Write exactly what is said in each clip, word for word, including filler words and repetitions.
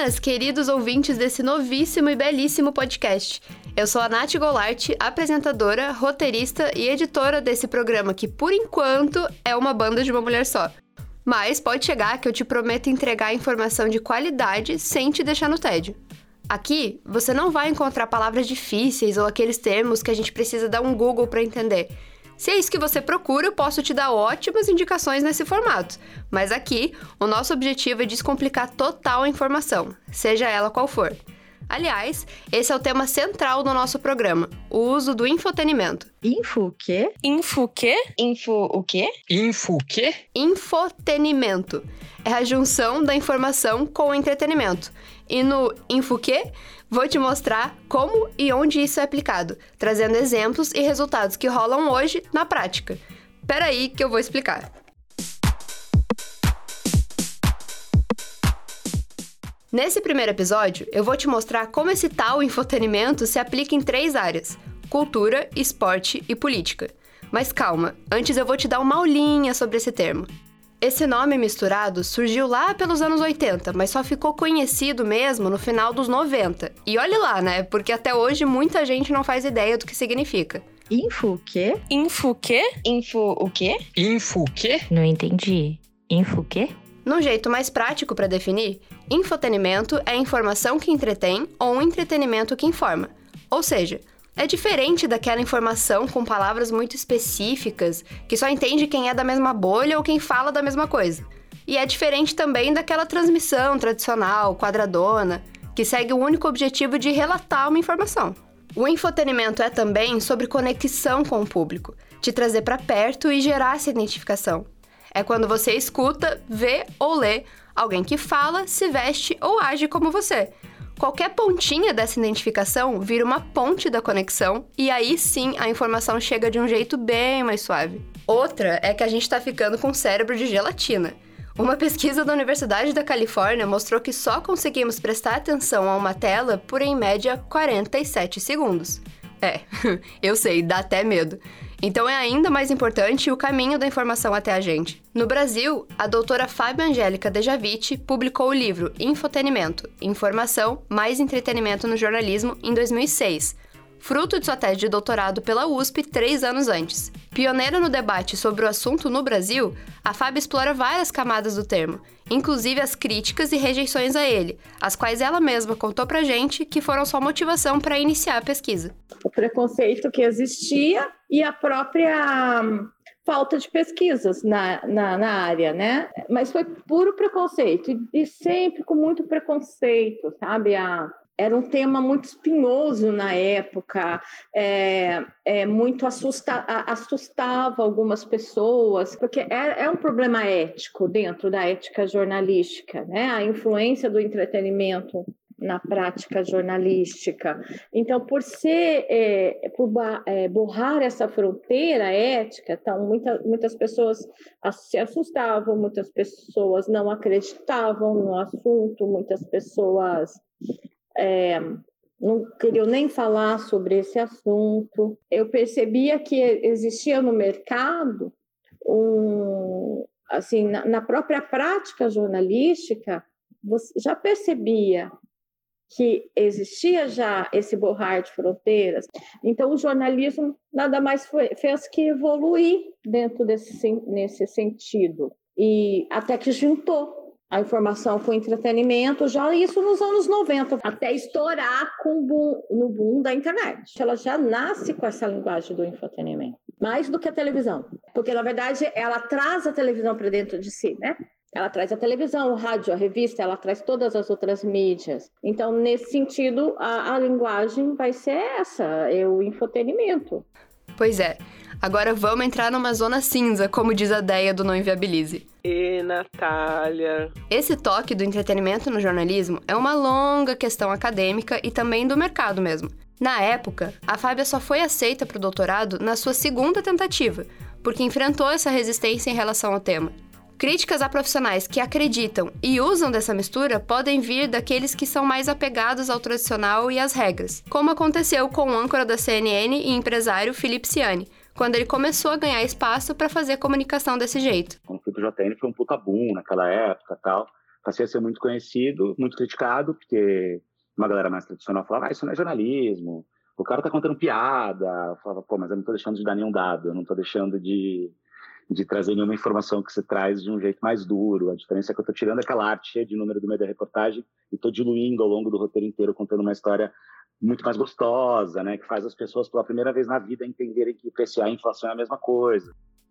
Buenas, queridos ouvintes desse novíssimo e belíssimo podcast. Eu sou a Nath Golart, apresentadora, roteirista e editora desse programa que, por enquanto, é uma banda de uma mulher só. Mas pode chegar que eu te prometo entregar informação de qualidade sem te deixar no tédio. Aqui, você não vai encontrar palavras difíceis ou aqueles termos que a gente precisa dar um Google para entender. Se é isso que você procura, eu posso te dar ótimas indicações nesse formato. Mas aqui, o nosso objetivo é descomplicar total a informação, seja ela qual for. Aliás, esse é o tema central do nosso programa, o uso do infotenimento. Info o quê? Info o quê? Info o quê? Info o quê? Infotenimento. É a junção da informação com o entretenimento. E no Info o quê? Vou te mostrar como e onde isso é aplicado, trazendo exemplos e resultados que rolam hoje na prática. Pera aí que eu vou explicar. Nesse primeiro episódio, eu vou te mostrar como esse tal infotenimento se aplica em três áreas: cultura, esporte e política. Mas calma, antes eu vou te dar uma aulinha sobre esse termo. Esse nome misturado surgiu lá pelos anos oitenta, mas só ficou conhecido mesmo no final dos noventa. E olhe lá, né? Porque até hoje muita gente não faz ideia do que significa. Info o quê? Info o quê? Info o quê? Info o quê? Não entendi. Info o quê? Num jeito mais prático para definir, infotenimento é informação que entretém ou um entretenimento que informa. Ou seja, é diferente daquela informação com palavras muito específicas, que só entende quem é da mesma bolha ou quem fala da mesma coisa. E é diferente também daquela transmissão tradicional, quadradona, que segue o único objetivo de relatar uma informação. O infotenimento é também sobre conexão com o público, te trazer para perto e gerar essa identificação. É quando você escuta, vê ou lê alguém que fala, se veste ou age como você. Qualquer pontinha dessa identificação vira uma ponte da conexão e aí sim a informação chega de um jeito bem mais suave. Outra é que a gente está ficando com cérebro de gelatina. Uma pesquisa da Universidade da Califórnia mostrou que só conseguimos prestar atenção a uma tela por, em média, quarenta e sete segundos. É, eu sei, dá até medo. Então é ainda mais importante o caminho da informação até a gente. No Brasil, a doutora Fábia Angélica Dejavite publicou o livro Infotenimento, Informação mais Entretenimento no Jornalismo, em dois mil e seis, fruto de sua tese de doutorado pela U S P três anos antes. Pioneira no debate sobre o assunto no Brasil, a Fábia explora várias camadas do termo, inclusive as críticas e rejeições a ele, as quais ela mesma contou pra gente que foram sua motivação para iniciar a pesquisa. O preconceito que existia e a própria falta de pesquisas na, na, na área, né? Mas foi puro preconceito, e, e sempre com muito preconceito, sabe? A, era um tema muito espinhoso na época, é, é, muito assusta, assustava algumas pessoas, porque é, é um problema ético dentro da ética jornalística, né? A influência do entretenimento na prática jornalística. Então, por ser, é, por é, borrar essa fronteira ética, então, muita, muitas pessoas se assustavam, muitas pessoas não acreditavam no assunto, muitas pessoas é, não queriam nem falar sobre esse assunto. Eu percebia que existia no mercado, um, assim, na, na própria prática jornalística, você já percebia que existia já esse borrar de fronteiras. Então, o jornalismo nada mais foi, fez que evoluir dentro desse nesse sentido. E até que juntou a informação com o entretenimento, já isso nos anos noventa, até estourar com o boom, no boom da internet. Ela já nasce com essa linguagem do infotenimento, mais do que a televisão. Porque, na verdade, ela traz a televisão para dentro de si, né? Ela traz a televisão, o rádio, a revista, ela traz todas as outras mídias. Então, nesse sentido, a, a linguagem vai ser essa, é o infotenimento. Pois é. Agora vamos entrar numa zona cinza, como diz a Deia do Não Inviabilize. E Natália... Esse toque do entretenimento no jornalismo é uma longa questão acadêmica e também do mercado mesmo. Na época, a Fábia só foi aceita para o doutorado na sua segunda tentativa, porque enfrentou essa resistência em relação ao tema. Críticas a profissionais que acreditam e usam dessa mistura podem vir daqueles que são mais apegados ao tradicional e às regras, como aconteceu com o âncora da C N N e empresário Felipe Ciani, quando ele começou a ganhar espaço para fazer comunicação desse jeito. Quando fui pro J N foi um puta boom naquela época e tal. passei a ser muito conhecido, muito criticado, porque uma galera mais tradicional falava, ah, isso não é jornalismo, o cara tá contando piada. Eu falava, pô, mas eu não tô deixando de dar nenhum dado, eu não tô deixando de, de trazer nenhuma informação que você traz de um jeito mais duro. A diferença é que eu tô tirando aquela arte cheia de número do meio da reportagem e tô diluindo ao longo do roteiro inteiro, contando uma história muito mais gostosa, né, que faz as pessoas pela primeira vez na vida entenderem que I P C A e inflação é a mesma coisa.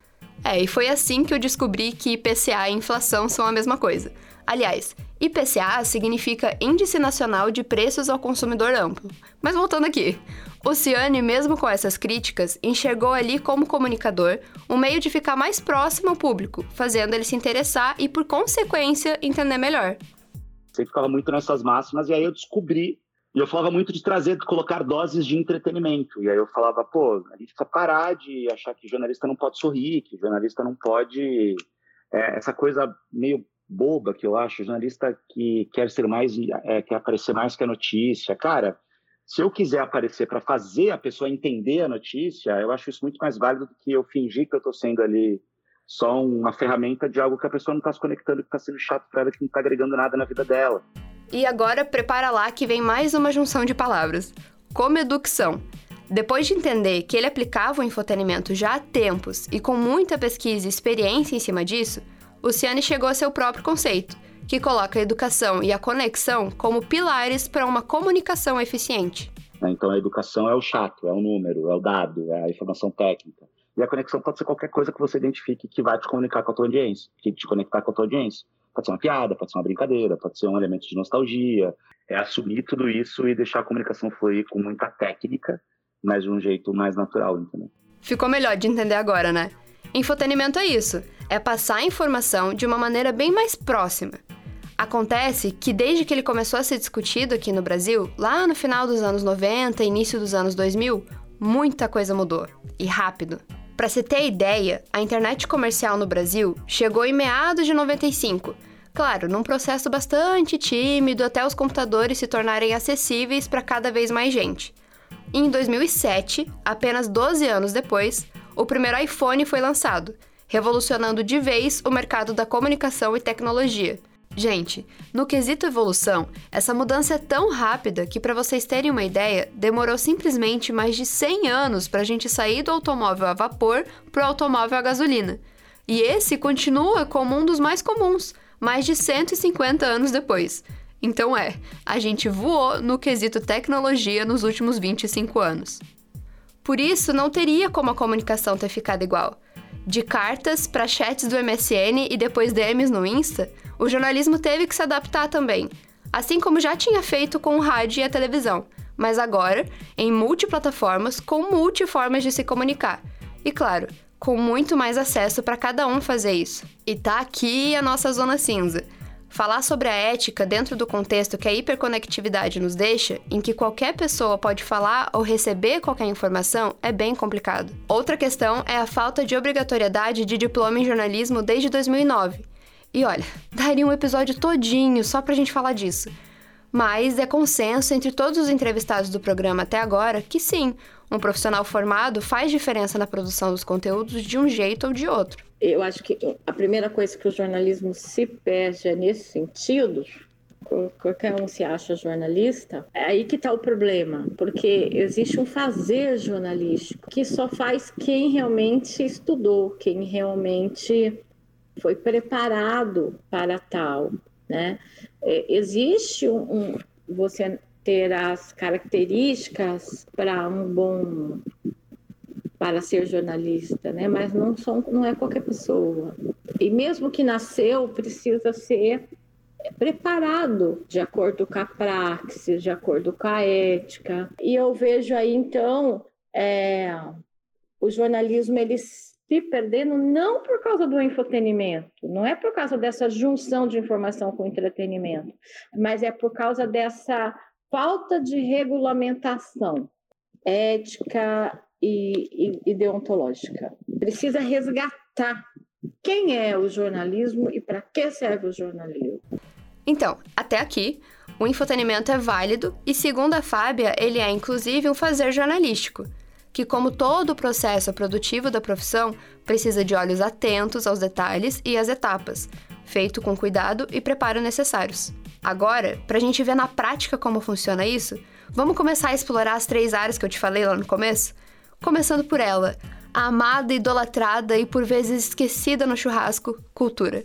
É, e foi assim que eu descobri que I P C A e inflação são a mesma coisa. Aliás, I P C A significa Índice Nacional de Preços ao Consumidor Amplo. Mas voltando aqui, o Ciani, mesmo com essas críticas, enxergou ali como comunicador um meio de ficar mais próximo ao público, fazendo ele se interessar e, por consequência, entender melhor. Você ficava muito nessas máximas, e aí eu descobri. E eu falava muito de trazer, de colocar doses de entretenimento. E aí eu falava, pô, a gente precisa parar de achar que jornalista não pode sorrir, que jornalista não pode... É, essa coisa meio boba que eu acho, jornalista que quer ser mais, é, quer aparecer mais que a notícia. Cara, se eu quiser aparecer para fazer a pessoa entender a notícia, eu acho isso muito mais válido do que eu fingir que eu estou sendo ali só uma ferramenta de algo que a pessoa não está se conectando, que está sendo chato para ela, que não está agregando nada na vida dela. E agora, prepara lá que vem mais uma junção de palavras. Comeducção. Depois de entender que ele aplicava o infotenimento já há tempos e com muita pesquisa e experiência em cima disso, o Ciani chegou a seu próprio conceito, que coloca a educação e a conexão como pilares para uma comunicação eficiente. Então, a educação é o chato, é o número, é o dado, é a informação técnica. E a conexão pode ser qualquer coisa que você identifique que vai te comunicar com a tua audiência, que te conectar com a tua audiência. Pode ser uma piada, pode ser uma brincadeira, pode ser um elemento de nostalgia. É assumir tudo isso e deixar a comunicação fluir com muita técnica, mas de um jeito mais natural, entendeu? Ficou melhor de entender agora, né? Infotenimento é isso, é passar a informação de uma maneira bem mais próxima. Acontece que desde que ele começou a ser discutido aqui no Brasil, lá no final dos anos noventa, início dos anos dois mil, muita coisa mudou, e rápido. Para se ter ideia, a internet comercial no Brasil chegou em meados de noventa e cinco, claro, num processo bastante tímido até os computadores se tornarem acessíveis para cada vez mais gente. E em dois mil e sete, apenas doze anos depois, o primeiro iPhone foi lançado, revolucionando de vez o mercado da comunicação e tecnologia. Gente, no quesito evolução, essa mudança é tão rápida que, para vocês terem uma ideia, demorou simplesmente mais de cem anos para a gente sair do automóvel a vapor para o automóvel a gasolina. E esse continua como um dos mais comuns, mais de cento e cinquenta anos depois. Então é, a gente voou no quesito tecnologia nos últimos vinte e cinco anos. Por isso, não teria como a comunicação ter ficado igual. De cartas para chats do M S N e depois D Ms no Insta, o jornalismo teve que se adaptar também, assim como já tinha feito com o rádio e a televisão, mas agora em multiplataformas com multiformas de se comunicar. E claro, com muito mais acesso para cada um fazer isso. E tá aqui a nossa zona cinza. Falar sobre a ética dentro do contexto que a hiperconectividade nos deixa, em que qualquer pessoa pode falar ou receber qualquer informação, é bem complicado. Outra questão é a falta de obrigatoriedade de diploma em jornalismo desde dois mil e nove. E olha, daria um episódio todinho só pra gente falar disso. Mas é consenso entre todos os entrevistados do programa até agora que sim, um profissional formado faz diferença na produção dos conteúdos de um jeito ou de outro. Eu acho que a primeira coisa que o jornalismo se perde é nesse sentido. Qualquer um se acha jornalista, é aí que está o problema, porque existe um fazer jornalístico que só faz quem realmente estudou, quem realmente foi preparado para tal, né? É, existe um, um você ter as características para um bom para ser jornalista, né? Mas não são, não é qualquer pessoa. E mesmo que nasceu, precisa ser preparado de acordo com a praxis, de acordo com a ética. E eu vejo aí, então, é, o jornalismo ele se perdendo não por causa do infotenimento, não é por causa dessa junção de informação com entretenimento, mas é por causa dessa falta de regulamentação ética e, e, e deontológica. Precisa resgatar quem é o jornalismo e para que serve o jornalismo. Então, até aqui, o infotenimento é válido e, segundo a Fábia, ele é inclusive um fazer jornalístico, que, como todo o processo produtivo da profissão, precisa de olhos atentos aos detalhes e às etapas, feito com cuidado e preparo necessários. Agora, pra gente ver na prática como funciona isso, vamos começar a explorar as três áreas que eu te falei lá no começo? Começando por ela, a amada, idolatrada e por vezes esquecida no churrasco, cultura.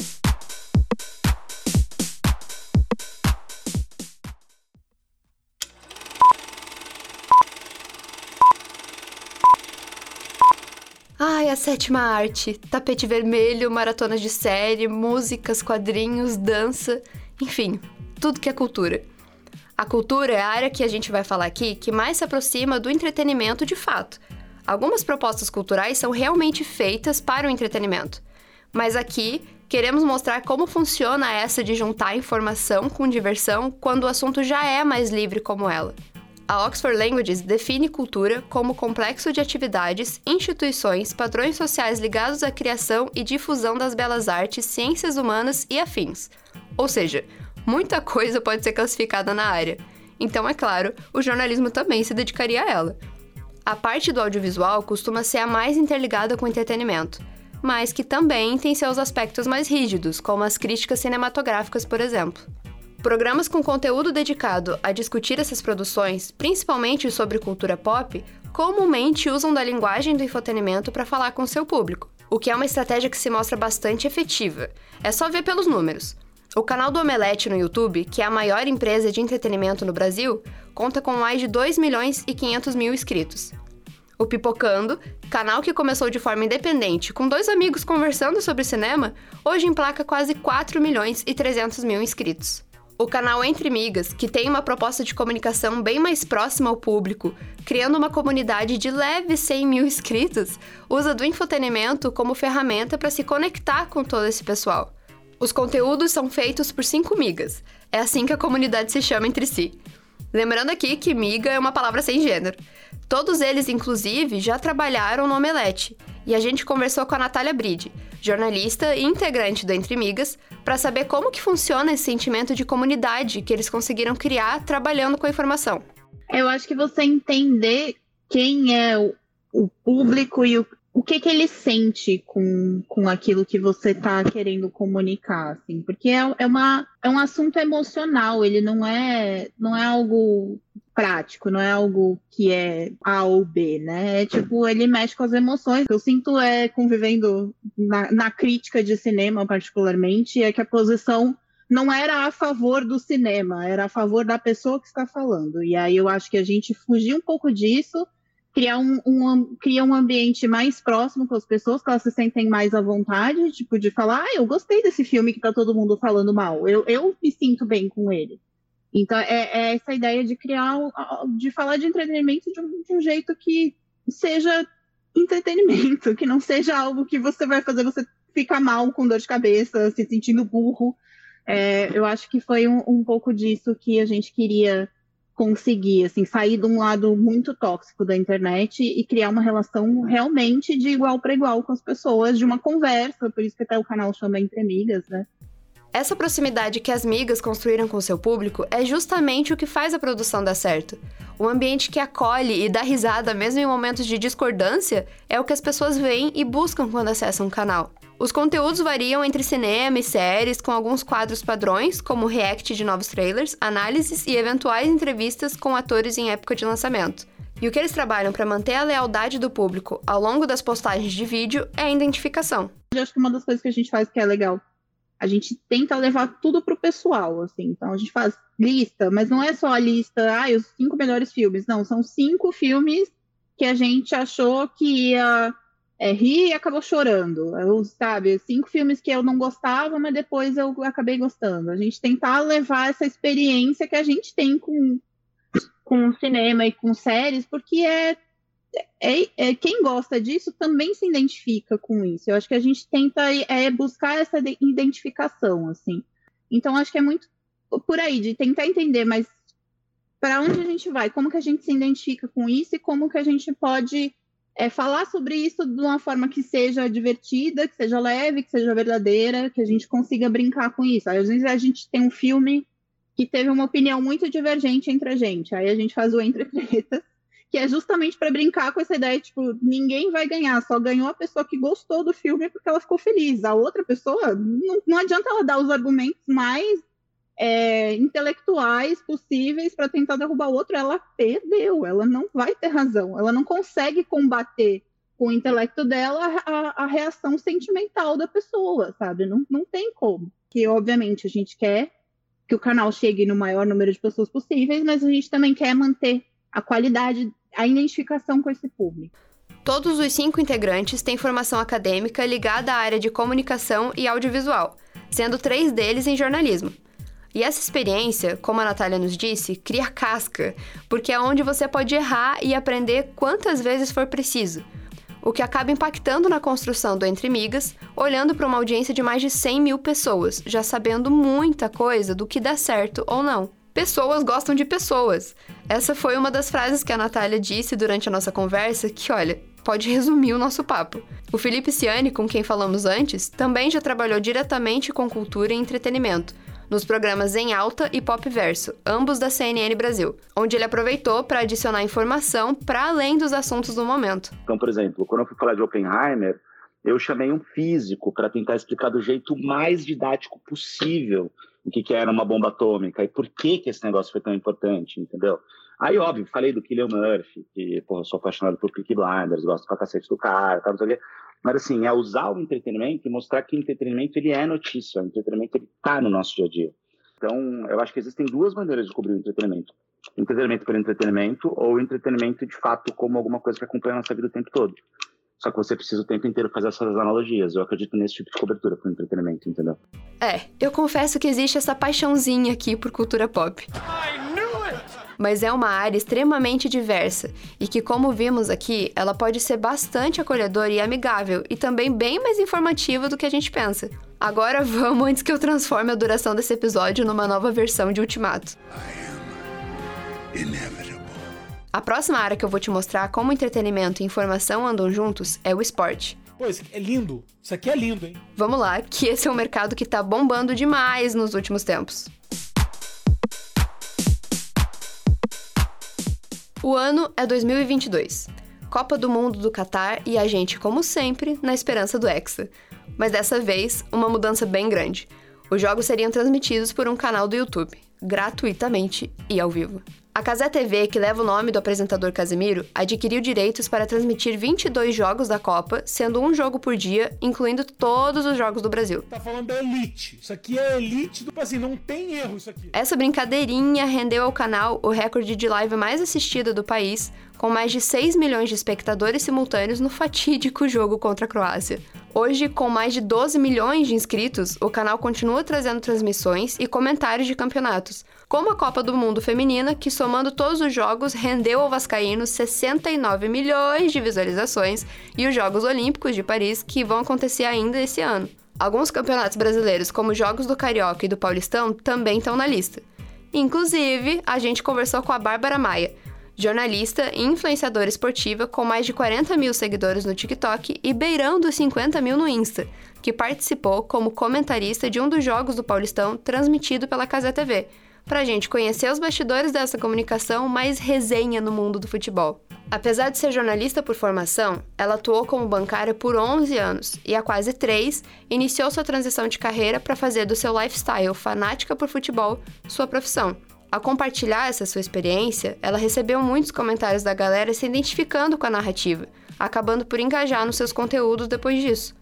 Ai, a sétima arte, tapete vermelho, maratonas de série, músicas, quadrinhos, dança, enfim, tudo que é cultura. A cultura é a área que a gente vai falar aqui que mais se aproxima do entretenimento de fato. Algumas propostas culturais são realmente feitas para o entretenimento, mas aqui queremos mostrar como funciona essa de juntar informação com diversão quando o assunto já é mais livre como ela. A Oxford Languages define cultura como complexo de atividades, instituições, padrões sociais ligados à criação e difusão das belas artes, ciências humanas e afins. Ou seja, muita coisa pode ser classificada na área. Então, é claro, o jornalismo também se dedicaria a ela. A parte do audiovisual costuma ser a mais interligada com o entretenimento, mas que também tem seus aspectos mais rígidos, como as críticas cinematográficas, por exemplo. Programas com conteúdo dedicado a discutir essas produções, principalmente sobre cultura pop, comumente usam da linguagem do infotenimento para falar com seu público, o que é uma estratégia que se mostra bastante efetiva. É só ver pelos números. O canal do Omelete no YouTube, que é a maior empresa de entretenimento no Brasil, conta com mais de dois milhões e quinhentos mil inscritos. O Pipocando, canal que começou de forma independente, com dois amigos conversando sobre cinema, hoje emplaca quase quatro milhões e trezentos mil inscritos. O canal Entre Migas, que tem uma proposta de comunicação bem mais próxima ao público, criando uma comunidade de leves cem mil inscritos, usa do infotenimento como ferramenta para se conectar com todo esse pessoal. Os conteúdos são feitos por cinco migas, é assim que a comunidade se chama entre si. Lembrando aqui que miga é uma palavra sem gênero. Todos eles, inclusive, já trabalharam no Omelete, e a gente conversou com a Natália Bride, jornalista e integrante do Entre Migas, para saber como que funciona esse sentimento de comunidade que eles conseguiram criar trabalhando com a informação. Eu acho que você entender quem é o, o público e o, o que, que ele sente com, com aquilo que você está querendo comunicar, assim, porque é, é, uma, é um assunto emocional, ele não é, não é algo prático, não é algo que é A ou B, né? É tipo, ele mexe com as emoções. O que eu sinto é, convivendo na, na crítica de cinema, particularmente, é que a posição não era a favor do cinema, era a favor da pessoa que está falando. E aí eu acho que a gente fugir um pouco disso, criar um, um, criar um ambiente mais próximo com as pessoas, que elas se sentem mais à vontade, tipo, de falar, ah, eu gostei desse filme que tá todo mundo falando mal, eu, eu me sinto bem com ele. Então, é, é essa ideia de criar, de falar de entretenimento de um, de um jeito que seja entretenimento, que não seja algo que você vai fazer você ficar mal, com dor de cabeça, se sentindo burro. É, eu acho que foi um, um pouco disso que a gente queria conseguir, assim, sair de um lado muito tóxico da internet e criar uma relação realmente de igual para igual com as pessoas, de uma conversa, por isso que até o canal chama Entre Migas, né? Essa proximidade que as migas construíram com seu público é justamente o que faz a produção dar certo. Um ambiente que acolhe e dá risada mesmo em momentos de discordância é o que as pessoas veem e buscam quando acessam o canal. Os conteúdos variam entre cinema e séries, com alguns quadros padrões, como react de novos trailers, análises e eventuais entrevistas com atores em época de lançamento. E o que eles trabalham para manter a lealdade do público ao longo das postagens de vídeo é a identificação. Eu acho que uma das coisas que a gente faz que é legal, a gente tenta levar tudo pro pessoal, assim. Então, a gente faz lista, mas não é só a lista, ah, os cinco melhores filmes. Não, são cinco filmes que a gente achou que ia é, rir e acabou chorando. Eu, sabe, cinco filmes que eu não gostava, mas depois eu acabei gostando. A gente tentar levar essa experiência que a gente tem com, com cinema e com séries, porque é É, é, quem gosta disso também se identifica com isso. Eu acho que a gente tenta é, buscar essa identificação, assim. Então, acho que é muito por aí, de tentar entender, mas para onde a gente vai? Como que a gente se identifica com isso e como que a gente pode é, falar sobre isso de uma forma que seja divertida, que seja leve, que seja verdadeira, que a gente consiga brincar com isso. Aí, às vezes a gente tem um filme que teve uma opinião muito divergente entre a gente. Aí a gente faz o Entre Tretas, que é justamente para brincar com essa ideia, tipo, ninguém vai ganhar, só ganhou a pessoa que gostou do filme porque ela ficou feliz. A outra pessoa, não, não adianta ela dar os argumentos mais é, intelectuais possíveis para tentar derrubar o outro, ela perdeu, ela não vai ter razão, ela não consegue combater com o intelecto dela a, a reação sentimental da pessoa, sabe? Não, não tem como. Que, obviamente, a gente quer que o canal chegue no maior número de pessoas possíveis, mas a gente também quer manter a qualidade, a identificação com esse público. Todos os cinco integrantes têm formação acadêmica ligada à área de comunicação e audiovisual, sendo três deles em jornalismo. E essa experiência, como a Natália nos disse, cria casca, porque é onde você pode errar e aprender quantas vezes for preciso, o que acaba impactando na construção do Entre Migas, olhando para uma audiência de mais de cem mil pessoas, já sabendo muita coisa do que dá certo ou não. Pessoas gostam de pessoas. Essa foi uma das frases que a Natália disse durante a nossa conversa que, olha, pode resumir o nosso papo. O Felipe Ciani, com quem falamos antes, também já trabalhou diretamente com cultura e entretenimento, nos programas Em Alta e Pop Verso, ambos da C N N Brasil, onde ele aproveitou para adicionar informação para além dos assuntos do momento. Então, por exemplo, quando eu fui falar de Oppenheimer, eu chamei um físico para tentar explicar do jeito mais didático possível o que, que era uma bomba atômica e por que, que esse negócio foi tão importante, entendeu? Aí, óbvio, falei do Cillian Murphy, que, porra, eu sou apaixonado por Peaky Blinders, gosto pra cacete do cara, tal, não sei o quê. Mas, assim, é usar o entretenimento e mostrar que o entretenimento, ele é notícia, o entretenimento, ele tá no nosso dia a dia. Então, eu acho que existem duas maneiras de cobrir o entretenimento. Entretenimento pelo entretenimento ou entretenimento, de fato, como alguma coisa que acompanha a nossa vida o tempo todo. Só que você precisa o tempo inteiro fazer essas analogias. Eu acredito nesse tipo de cobertura pro entretenimento, entendeu? É, eu confesso que existe essa paixãozinha aqui por cultura pop. Mas é uma área extremamente diversa e que, como vimos aqui, ela pode ser bastante acolhedora e amigável e também bem mais informativa do que a gente pensa. Agora vamos antes que eu transforme a duração desse episódio numa nova versão de Ultimato. A próxima área que eu vou te mostrar como entretenimento e informação andam juntos é o esporte. Pô, isso aqui é lindo. Isso aqui é lindo, hein? Vamos lá, que esse é um mercado que tá bombando demais nos últimos tempos. O ano é dois mil e vinte e dois. Copa do Mundo do Catar e a gente, como sempre, na esperança do Hexa. Mas dessa vez, uma mudança bem grande. Os jogos seriam transmitidos por um canal do YouTube, gratuitamente e ao vivo. A Cazé T V, que leva o nome do apresentador Casemiro, adquiriu direitos para transmitir vinte e dois jogos da Copa, sendo um jogo por dia, incluindo todos os jogos do Brasil. Tá falando da elite. Isso aqui é elite do... Assim, não tem erro isso aqui. Essa brincadeirinha rendeu ao canal o recorde de live mais assistida do país, com mais de seis milhões de espectadores simultâneos no fatídico jogo contra a Croácia. Hoje, com mais de doze milhões de inscritos, o canal continua trazendo transmissões e comentários de campeonatos, como a Copa do Mundo Feminina, que somando todos os jogos rendeu ao vascaíno sessenta e nove milhões de visualizações, e os Jogos Olímpicos de Paris, que vão acontecer ainda esse ano. Alguns campeonatos brasileiros, como os Jogos do Carioca e do Paulistão, também estão na lista. Inclusive, a gente conversou com a Bárbara Maia, jornalista e influenciadora esportiva com mais de quarenta mil seguidores no TikTok e beirando os cinquenta mil no Insta, que participou como comentarista de um dos jogos do Paulistão transmitido pela Cazé T V, pra gente conhecer os bastidores dessa comunicação mais resenha no mundo do futebol. Apesar de ser jornalista por formação, ela atuou como bancária por onze anos e há quase três iniciou sua transição de carreira para fazer do seu lifestyle fanática por futebol sua profissão. Ao compartilhar essa sua experiência, ela recebeu muitos comentários da galera se identificando com a narrativa, acabando por engajar nos seus conteúdos depois disso.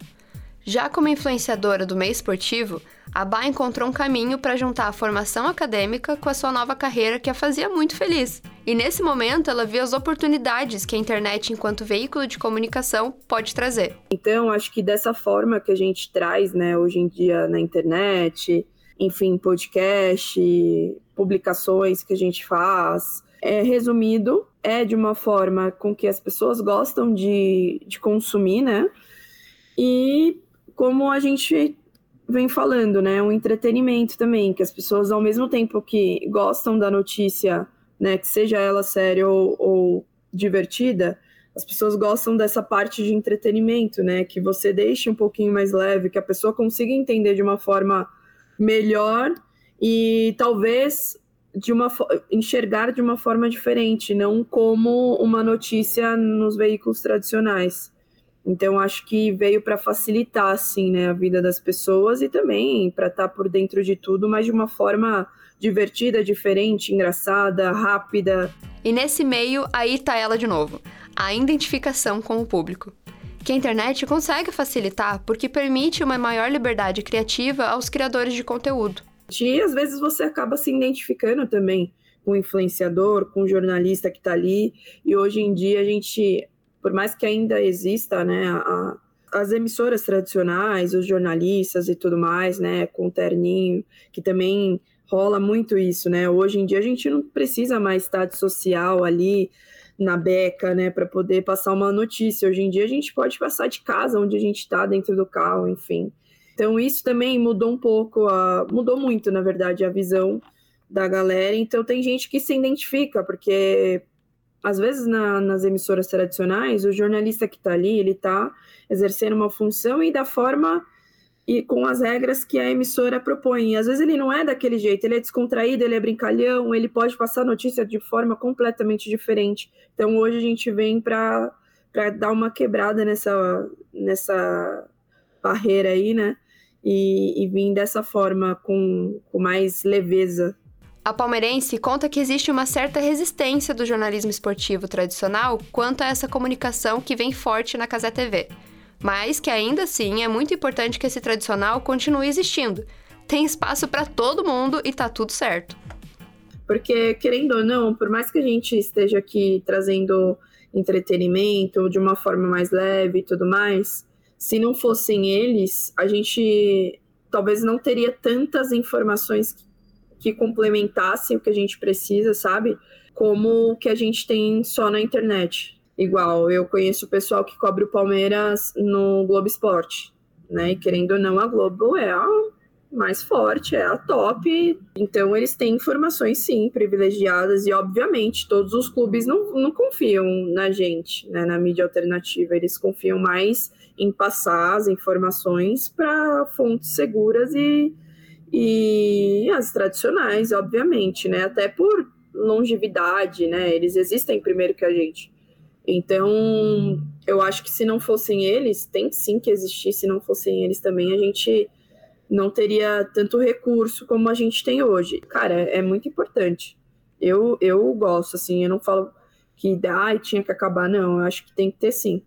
Já como influenciadora do meio esportivo, a Bá encontrou um caminho para juntar a formação acadêmica com a sua nova carreira que a fazia muito feliz. E nesse momento ela viu as oportunidades que a internet, enquanto veículo de comunicação, pode trazer. Então, acho que dessa forma que a gente traz, né, hoje em dia na internet, enfim, podcast, publicações que a gente faz, é resumido, é de uma forma com que as pessoas gostam de, de consumir, né? E como a gente vem falando, né, um entretenimento também, que as pessoas, ao mesmo tempo que gostam da notícia, né, que seja ela séria ou, ou divertida, as pessoas gostam dessa parte de entretenimento, né, que você deixe um pouquinho mais leve, que a pessoa consiga entender de uma forma melhor e talvez de uma enxergar de uma forma diferente, não como uma notícia nos veículos tradicionais. Então, acho que veio para facilitar, assim, né, a vida das pessoas e também para estar por dentro de tudo, mas de uma forma divertida, diferente, engraçada, rápida. E nesse meio, aí tá ela de novo, a identificação com o público. Que a internet consegue facilitar porque permite uma maior liberdade criativa aos criadores de conteúdo. E às vezes você acaba se identificando também com o influenciador, com o jornalista que está ali. E hoje em dia a gente, por mais que ainda exista, né, a, as emissoras tradicionais, os jornalistas e tudo mais, né, com o terninho, que também rola muito isso, né? Hoje em dia a gente não precisa mais estar de social ali na beca, né, para poder passar uma notícia. Hoje em dia a gente pode passar de casa, onde a gente está, dentro do carro, enfim. Então, isso também mudou um pouco, a, mudou muito, na verdade, a visão da galera. Então, tem gente que se identifica, porque, às vezes, na, nas emissoras tradicionais, o jornalista que está ali, ele está exercendo uma função e da forma e com as regras que a emissora propõe. E, às vezes, ele não é daquele jeito, ele é descontraído, ele é brincalhão, ele pode passar notícia de forma completamente diferente. Então, hoje a gente vem para dar uma quebrada nessa, nessa barreira aí, né? E, e vim dessa forma, com, com mais leveza. A palmeirense conta que existe uma certa resistência do jornalismo esportivo tradicional quanto a essa comunicação que vem forte na Cazé T V, mas que ainda assim é muito importante que esse tradicional continue existindo. Tem espaço para todo mundo e tá tudo certo. Porque, querendo ou não, por mais que a gente esteja aqui trazendo entretenimento de uma forma mais leve e tudo mais, se não fossem eles, a gente talvez não teria tantas informações que, que complementassem o que a gente precisa, sabe? Como o que a gente tem só na internet. Igual, eu conheço o pessoal que cobre o Palmeiras no Globo Esporte, né? E querendo ou não, a Globo é a mais forte, é a top. Então, eles têm informações, sim, privilegiadas. E, obviamente, todos os clubes não, não confiam na gente, né? Na mídia alternativa. Eles confiam mais em passar as informações para fontes seguras e, e as tradicionais, obviamente, né? Até por longevidade, né? Eles existem primeiro que a gente. Então, eu acho que se não fossem eles, tem sim que existir, se não fossem eles também, a gente não teria tanto recurso como a gente tem hoje. Cara, é muito importante. Eu, eu gosto, assim, eu não falo que ah, tinha que acabar, não. Eu acho que tem que ter sim.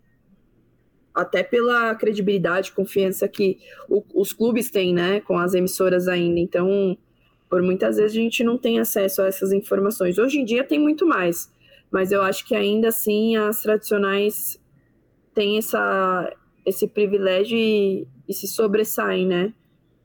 Até pela credibilidade, confiança que o, os clubes têm, né, com as emissoras ainda. Então, por muitas vezes a gente não tem acesso a essas informações. Hoje em dia tem muito mais, mas eu acho que ainda assim as tradicionais têm essa, esse privilégio e, e se sobressaem, né,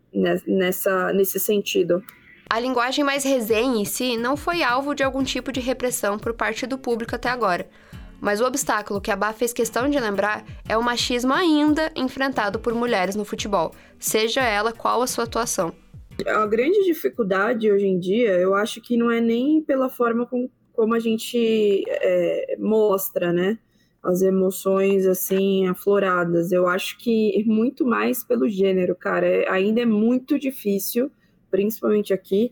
nessa, nesse sentido. A linguagem mais resenha em si não foi alvo de algum tipo de repressão por parte do público até agora. Mas o obstáculo que a Bá fez questão de lembrar é o machismo ainda enfrentado por mulheres no futebol, seja ela qual a sua atuação. A grande dificuldade hoje em dia, eu acho que não é nem pela forma com, como a gente é, mostra, né, as emoções assim afloradas. Eu acho que muito mais pelo gênero, cara. É, ainda é muito difícil, principalmente aqui,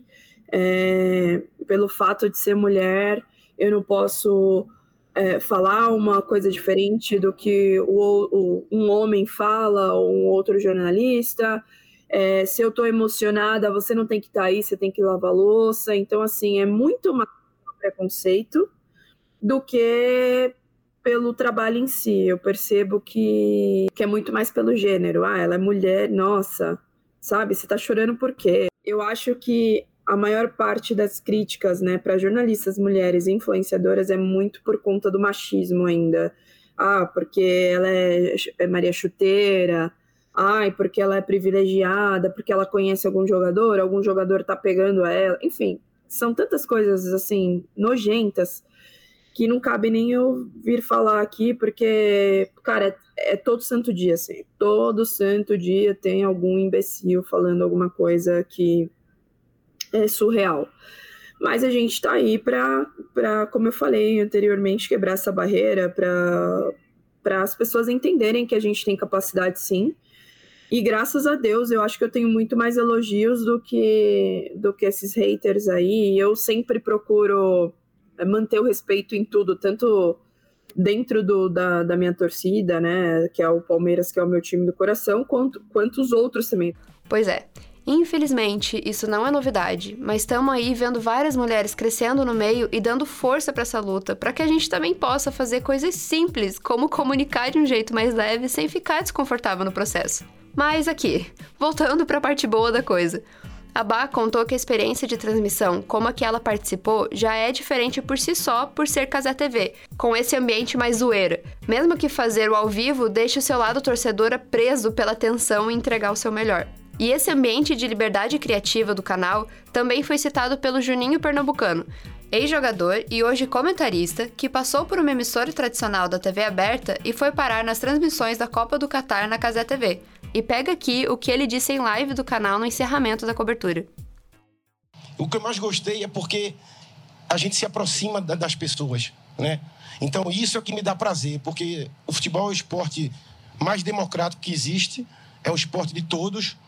é, pelo fato de ser mulher, eu não posso É, falar uma coisa diferente do que o, o, um homem fala ou um outro jornalista. É, se eu estou emocionada, você não tem que estar aí, você tem que lavar a louça. Então, assim, é muito mais preconceito do que pelo trabalho em si. Eu percebo que, que é muito mais pelo gênero. Ah, ela é mulher, nossa, sabe? Você está chorando por quê? Eu acho que a maior parte das críticas, né, para jornalistas mulheres e influenciadoras é muito por conta do machismo ainda. Ah, porque ela é, é Maria Chuteira, ai, porque ela é privilegiada, porque ela conhece algum jogador, algum jogador tá pegando ela, enfim, são tantas coisas, assim, nojentas, que não cabe nem eu vir falar aqui, porque, cara, é, é todo santo dia, assim, todo santo dia tem algum imbecil falando alguma coisa que é surreal. Mas a gente está aí para, como eu falei anteriormente, quebrar essa barreira, para as pessoas entenderem que a gente tem capacidade, sim, E graças a Deus, eu acho que eu tenho muito mais elogios do que, do que esses haters aí. E eu sempre procuro manter o respeito em tudo, tanto dentro do, da, da minha torcida, né, que é o Palmeiras, que é o meu time do coração, quanto, quanto os outros também. Pois é. Infelizmente, isso não é novidade, mas estamos aí vendo várias mulheres crescendo no meio e dando força para essa luta, para que a gente também possa fazer coisas simples, como comunicar de um jeito mais leve sem ficar desconfortável no processo. Mas aqui, voltando para a parte boa da coisa. A Bá contou que a experiência de transmissão, como a que ela participou, já é diferente por si só por ser Cazé T V, com esse ambiente mais zoeira. Mesmo que fazer o ao vivo deixe o seu lado torcedora preso pela tensão e entregar o seu melhor. E esse ambiente de liberdade criativa do canal também foi citado pelo Juninho Pernambucano, ex-jogador e hoje comentarista, que passou por uma emissora tradicional da T V aberta e foi parar nas transmissões da Copa do Catar na Cazé T V. E pega aqui o que ele disse em live do canal no encerramento da cobertura. O que eu mais gostei é porque a gente se aproxima das pessoas, né? Então isso é o que me dá prazer, porque o futebol é o esporte mais democrático que existe, é o esporte de todos.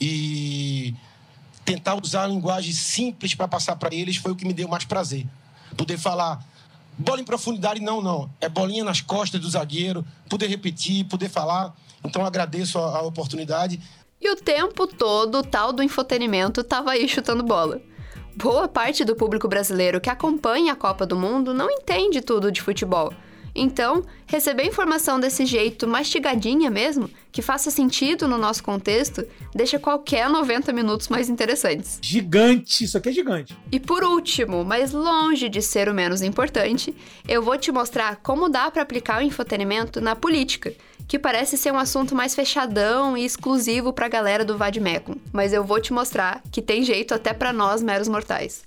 E tentar usar a linguagem simples para passar para eles foi o que me deu mais prazer. Poder falar bola em profundidade, não, não. É bolinha nas costas do zagueiro, poder repetir, poder falar. Então, agradeço a, a oportunidade. E o tempo todo, o tal do infotenimento estava aí chutando bola. Boa parte do público brasileiro que acompanha a Copa do Mundo não entende tudo de futebol. Então, receber informação desse jeito, mastigadinha mesmo, que faça sentido no nosso contexto, deixa qualquer noventa minutos mais interessantes. Gigante, isso aqui é gigante. E por último, mas longe de ser o menos importante, eu vou te mostrar como dá para aplicar o infotenimento na política, que parece ser um assunto mais fechadão e exclusivo pra galera do Vadmecum. Mas eu vou te mostrar que tem jeito até pra nós meros mortais.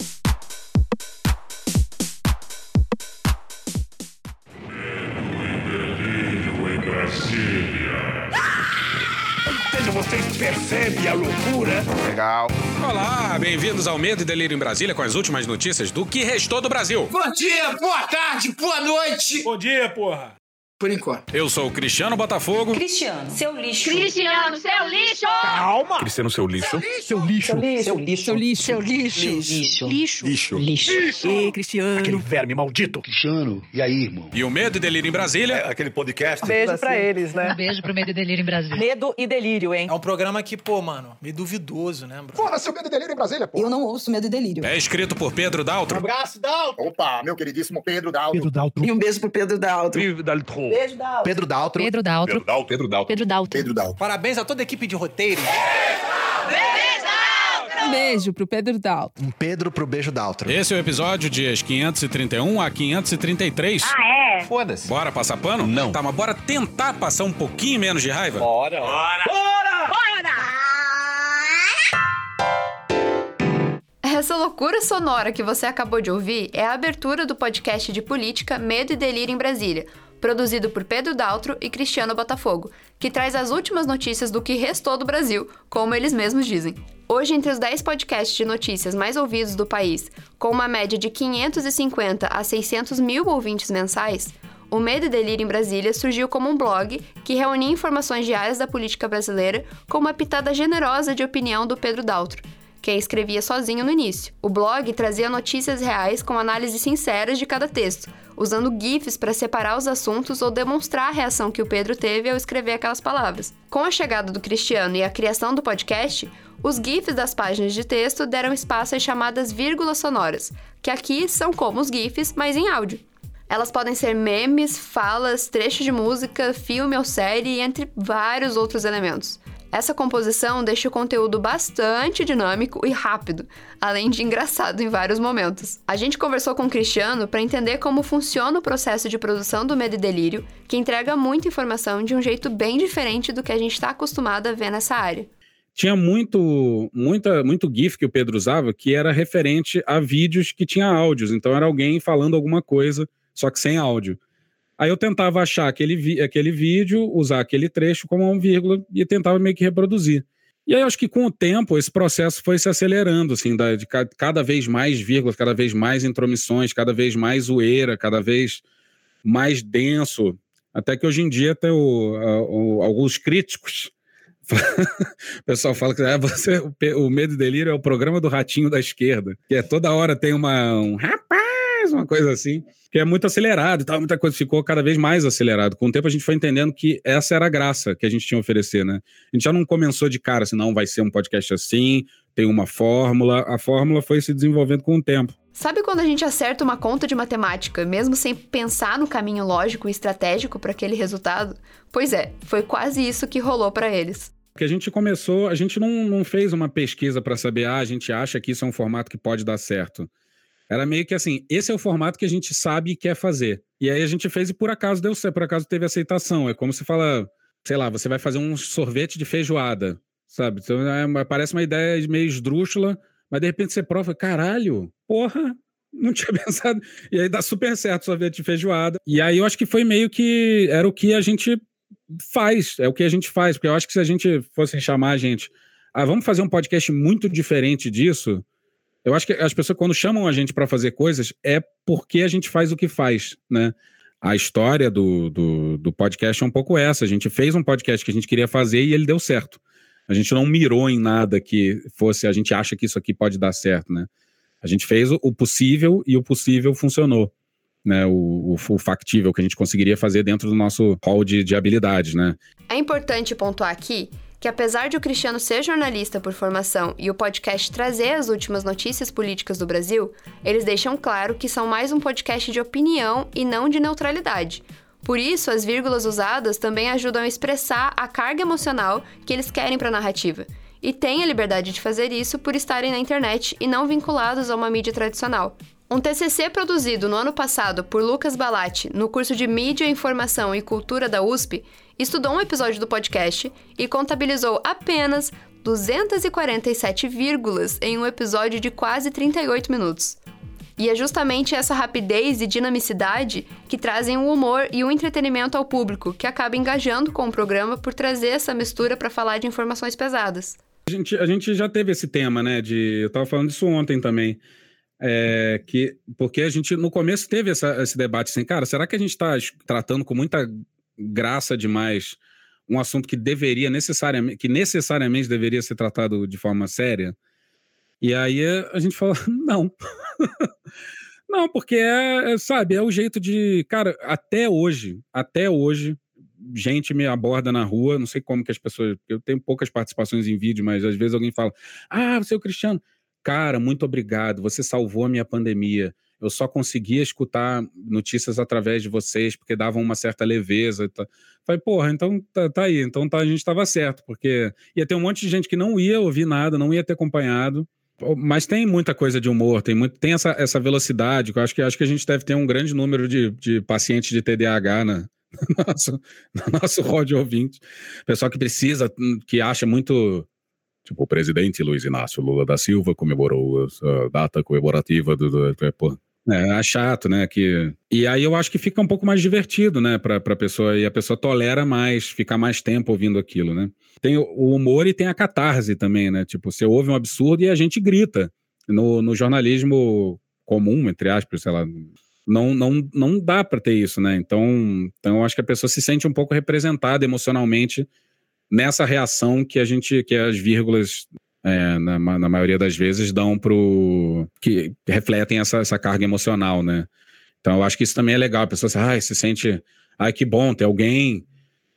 Vocês percebem a loucura? Legal. Olá, bem-vindos ao Medo e Delírio em Brasília com as últimas notícias do que restou do Brasil. Bom dia, boa tarde, boa noite. Bom dia, porra. Por enquanto. Eu sou o Cristiano Botafogo. Cristiano, seu lixo. Cristiano, seu lixo. Calma. Cristiano, seu lixo. Seu lixo. Seu lixo. Seu lixo. Seu lixo. Seu lixo. Lixo. Lixo. Lixo. Lixo. Lixo. Ei, Cristiano. Aquele verme maldito. Cristiano, e aí, irmão? E o Medo e Delírio em Brasília. É aquele podcast. Beijo pra eles, né? Um beijo pro Medo e Delírio em Brasília. Medo e Delírio, hein? É um programa que, pô, mano, meio duvidoso, né, bro? Porra, seu Medo e Delírio em Brasília, pô. Eu não ouço Medo e Delírio. É escrito por Pedro Daltro. Um abraço, Daltro. Opa, meu queridíssimo Pedro Daltro. Pedro Daltro. E um beijo pro Pedro Daltro. Pedro Daltro. Beijo, Daltro. Pedro Daltro. Pedro Daltro. Pedro Daltro. Pedro Daltro. Pedro Daltro. Pedro Daltro. Parabéns a toda a equipe de roteiro. Um beijo pro Pedro Daltro. Um Pedro pro beijo Daltro. Esse é o episódio dias quinhentos e trinta e um a quinhentos e trinta e três. Ah, é? Foda-se. Bora passar pano? Não. Tá, mas bora tentar passar um pouquinho menos de raiva? Bora. Bora. Bora. Essa loucura sonora que você acabou de ouvir é a abertura do podcast de política Medo e Delírio em Brasília, produzido por Pedro Daltro e Cristiano Botafogo, que traz as últimas notícias do que restou do Brasil, como eles mesmos dizem. Hoje, entre os dez podcasts de notícias mais ouvidos do país, com uma média de quinhentos e cinquenta a seiscentos mil ouvintes mensais, o Medo e Delírio em Brasília surgiu como um blog que reunia informações diárias da política brasileira com uma pitada generosa de opinião do Pedro Daltro, quem escrevia sozinho no início. O blog trazia notícias reais com análises sinceras de cada texto, usando GIFs para separar os assuntos ou demonstrar a reação que o Pedro teve ao escrever aquelas palavras. Com a chegada do Cristiano e a criação do podcast, os GIFs das páginas de texto deram espaço às chamadas vírgulas sonoras, que aqui são como os GIFs, mas em áudio. Elas podem ser memes, falas, trechos de música, filme ou série, entre vários outros elementos. Essa composição deixa o conteúdo bastante dinâmico e rápido, além de engraçado em vários momentos. A gente conversou com o Cristiano para entender como funciona o processo de produção do Medo e Delírio, que entrega muita informação de um jeito bem diferente do que a gente está acostumado a ver nessa área. Tinha muito, muita, muito GIF que o Pedro usava que era referente a vídeos que tinha áudios, então era alguém falando alguma coisa, só que sem áudio. Aí eu tentava achar aquele, vi- aquele vídeo, usar aquele trecho como uma vírgula e tentava meio que reproduzir. E aí eu acho que com o tempo esse processo foi se acelerando, assim, da, de ca- cada vez mais vírgulas, cada vez mais intromissões, cada vez mais zoeira, cada vez mais denso, até que hoje em dia até o, a, o, alguns críticos O pessoal fala que ah, você, o Medo e Delírio é o programa do ratinho da esquerda, que é toda hora tem uma, um rapaz, uma coisa assim, que é muito acelerado e tal, muita coisa ficou cada vez mais acelerado. Com o tempo a gente foi entendendo que essa era a graça que a gente tinha a oferecer, né? A gente já não começou de cara assim, não, vai ser um podcast assim, tem uma fórmula, a fórmula foi se desenvolvendo com o tempo. Sabe quando a gente acerta uma conta de matemática, mesmo sem pensar no caminho lógico e estratégico para aquele resultado? Pois é, foi quase isso que rolou para eles. Porque a gente começou, a gente não, não fez uma pesquisa para saber, ah, a gente acha que isso é um formato que pode dar certo. Era meio que assim, esse é o formato que a gente sabe e quer fazer. E aí a gente fez e por acaso deu certo, por acaso teve aceitação. É como se fala, sei lá, você vai fazer um sorvete de feijoada, sabe? Então é, parece uma ideia meio esdrúxula, mas de repente você prova, caralho, porra, não tinha pensado. E aí dá super certo o sorvete de feijoada. E aí eu acho que foi meio que, era o que a gente faz, é o que a gente faz, porque eu acho que se a gente fosse chamar a gente, ah, vamos fazer um podcast muito diferente disso, eu acho que as pessoas quando chamam a gente para fazer coisas, é porque a gente faz o que faz, né? A história do, do, do podcast é um pouco essa, a gente fez um podcast que a gente queria fazer e ele deu certo. A gente não mirou em nada que fosse, a gente acha que isso aqui pode dar certo, né? A gente fez o possível e o possível funcionou. Né, o, o, o factível que a gente conseguiria fazer dentro do nosso hall de, de habilidades, né? É importante pontuar aqui que apesar de o Cristiano ser jornalista por formação e o podcast trazer as últimas notícias políticas do Brasil, eles deixam claro que são mais um podcast de opinião e não de neutralidade. Por isso, as vírgulas usadas também ajudam a expressar a carga emocional que eles querem para a narrativa. E têm a liberdade de fazer isso por estarem na internet e não vinculados a uma mídia tradicional. Um T C C produzido no ano passado por Lucas Balatti, no curso de Mídia, Informação e Cultura da U S P, estudou um episódio do podcast e contabilizou apenas duzentas e quarenta e sete vírgulas em um episódio de quase trinta e oito minutos. E é justamente essa rapidez e dinamicidade que trazem o humor e o entretenimento ao público, que acaba engajando com o programa por trazer essa mistura para falar de informações pesadas. A gente, a gente já teve esse tema, né? De, eu estava falando disso ontem também. É, que, porque a gente no começo teve essa, esse debate assim, cara, será que a gente está tratando com muita graça demais um assunto que deveria necessariamente, que necessariamente deveria ser tratado de forma séria? E aí a gente fala, não. Não, porque é, é, sabe, é o jeito de, cara, até hoje, até hoje, gente me aborda na rua, não sei como que as pessoas, eu tenho poucas participações em vídeo, mas às vezes alguém fala, ah, você é o Cristiano. Cara, muito obrigado, você salvou a minha pandemia. Eu só conseguia escutar notícias através de vocês, porque davam uma certa leveza. Tá. Falei, porra, então tá, tá aí, então tá, a gente estava certo, porque ia ter um monte de gente que não ia ouvir nada, não ia ter acompanhado. Mas tem muita coisa de humor, tem, muito, tem essa, essa velocidade, que eu acho que, acho que a gente deve ter um grande número de, de pacientes de T D A H na, no nosso, no nosso hall de ouvintes. Pessoal que precisa, que acha muito... Tipo, o presidente Luiz Inácio Lula da Silva comemorou a data comemorativa do... do, do pô. É, é chato, né? Que... E aí eu acho que fica um pouco mais divertido, né? Pra, pra pessoa, e a pessoa tolera mais, fica mais tempo ouvindo aquilo, né? Tem o humor e tem a catarse também, né? Tipo, você ouve um absurdo e a gente grita. No, no jornalismo comum, entre aspas, sei lá... Não, não, não dá pra ter isso, né? Então, então eu acho que a pessoa se sente um pouco representada emocionalmente nessa reação que a gente, que as vírgulas, é, na, na maioria das vezes, dão pro... que refletem essa, essa carga emocional, né? Então, eu acho que isso também é legal. A pessoa ai, se sente... Ai, que bom, tem alguém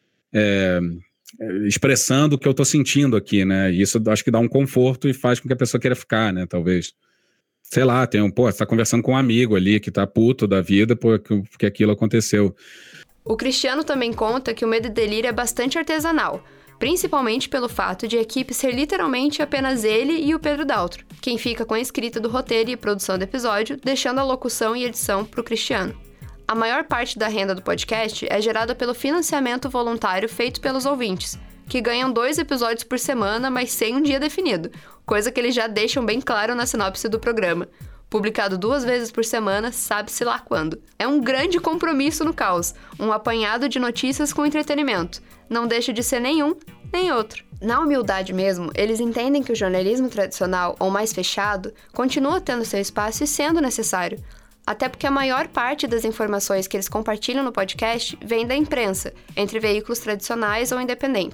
é, expressando o que eu tô sentindo aqui, né? E isso acho que dá um conforto e faz com que a pessoa queira ficar, né? Talvez. Sei lá, tem um... Pô, você tá conversando com um amigo ali que tá puto da vida porque, porque aquilo aconteceu. O Cristiano também conta que o Medo e Delírio é bastante artesanal, principalmente pelo fato de a equipe ser literalmente apenas ele e o Pedro Daltro, quem fica com a escrita do roteiro e produção do episódio, deixando a locução e edição para o Cristiano. A maior parte da renda do podcast é gerada pelo financiamento voluntário feito pelos ouvintes, que ganham dois episódios por semana, mas sem um dia definido, coisa que eles já deixam bem claro na sinopse do programa. Publicado duas vezes por semana, sabe-se lá quando. É um grande compromisso no caos, um apanhado de notícias com entretenimento. Não deixa de ser nenhum, nem outro. Na humildade mesmo, eles entendem que o jornalismo tradicional, ou mais fechado, continua tendo seu espaço e sendo necessário. Até porque a maior parte das informações que eles compartilham no podcast vem da imprensa, entre veículos tradicionais ou independentes.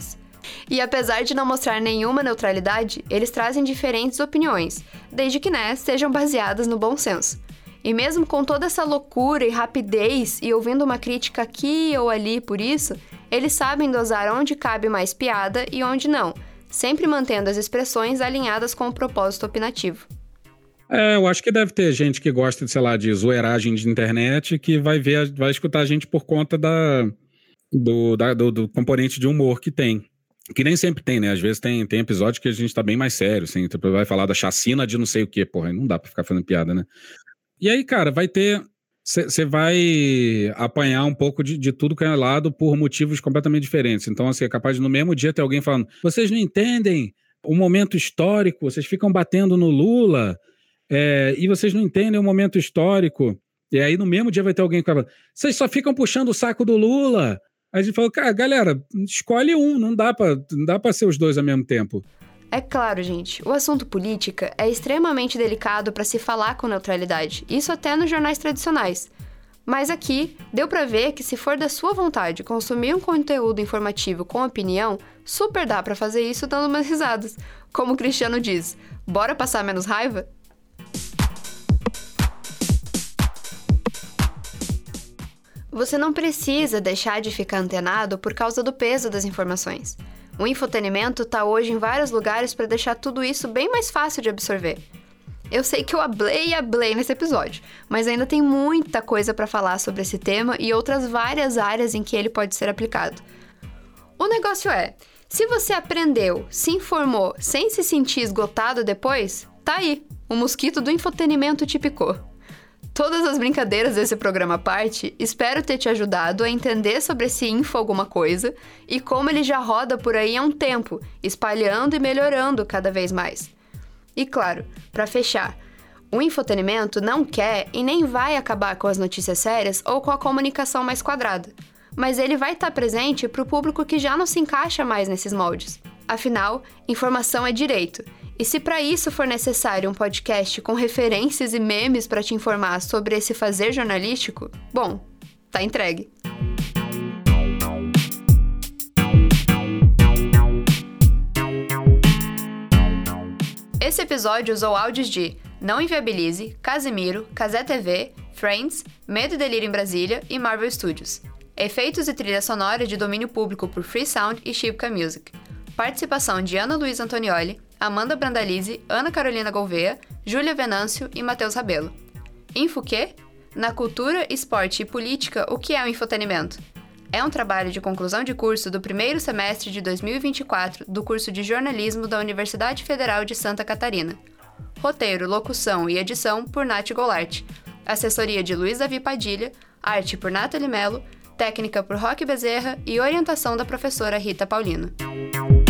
E apesar de não mostrar nenhuma neutralidade, eles trazem diferentes opiniões, desde que, né, sejam baseadas no bom senso. E mesmo com toda essa loucura e rapidez e ouvindo uma crítica aqui ou ali por isso, eles sabem dosar onde cabe mais piada e onde não, sempre mantendo as expressões alinhadas com o propósito opinativo. É, eu acho que deve ter gente que gosta, de, sei lá, de zoeiragem de internet que vai ver, vai escutar a gente por conta da, do, da, do, do componente de humor que tem. Que nem sempre tem, né? Às vezes tem, tem episódio que a gente tá bem mais sério, assim, tipo, vai falar da chacina de não sei o quê, porra, não dá pra ficar fazendo piada, né? E aí, cara, vai ter... Você vai apanhar um pouco de, de tudo que é lado por motivos completamente diferentes. Então, assim, é capaz de no mesmo dia ter alguém falando, vocês não entendem o momento histórico, vocês ficam batendo no Lula, é, e vocês não entendem o momento histórico. E aí, no mesmo dia vai ter alguém que fala, vocês só ficam puxando o saco do Lula. Aí a gente fala, cara, galera, escolhe um, não dá pra, não dá pra ser os dois ao mesmo tempo. É claro, gente, o assunto política é extremamente delicado para se falar com neutralidade, isso até nos jornais tradicionais. Mas aqui, deu para ver que se for da sua vontade consumir um conteúdo informativo com opinião, super dá para fazer isso dando umas risadas. Como o Cristiano diz, bora passar menos raiva? Você não precisa deixar de ficar antenado por causa do peso das informações. O infotenimento está hoje em vários lugares para deixar tudo isso bem mais fácil de absorver. Eu sei que eu ablei e ablei nesse episódio, mas ainda tem muita coisa para falar sobre esse tema e outras várias áreas em que ele pode ser aplicado. O negócio é, se você aprendeu, se informou sem se sentir esgotado depois, tá aí, o mosquito do infotenimento te picou. Todas as brincadeiras desse programa à parte, espero ter te ajudado a entender sobre esse info alguma coisa e como ele já roda por aí há um tempo, espalhando e melhorando cada vez mais. E claro, para fechar, o infotenimento não quer e nem vai acabar com as notícias sérias ou com a comunicação mais quadrada, mas ele vai estar presente para o público que já não se encaixa mais nesses moldes. Afinal, informação é direito. E se para isso for necessário um podcast com referências e memes para te informar sobre esse fazer jornalístico, bom, tá entregue. Esse episódio usou áudios de Não Inviabilize, Casimiro, Casé T V, Friends, Medo e Delírio em Brasília e Marvel Studios. Efeitos e trilha sonora de domínio público por Free Sound e Shipka Music. Participação de Ana Luísa Antonioli, Amanda Brandalize, Ana Carolina Gouveia, Júlia Venâncio e Matheus Rabelo. Info quê? Na cultura, esporte e política, o que é o infotenimento? É um trabalho de conclusão de curso do primeiro semestre de dois mil e vinte e quatro do curso de jornalismo da Universidade Federal de Santa Catarina. Roteiro, locução e edição por Nath Golart. Assessoria de Luiz Davi Padilha, arte por Nathalie Melo, técnica por Roque Bezerra e orientação da professora Rita Paulino.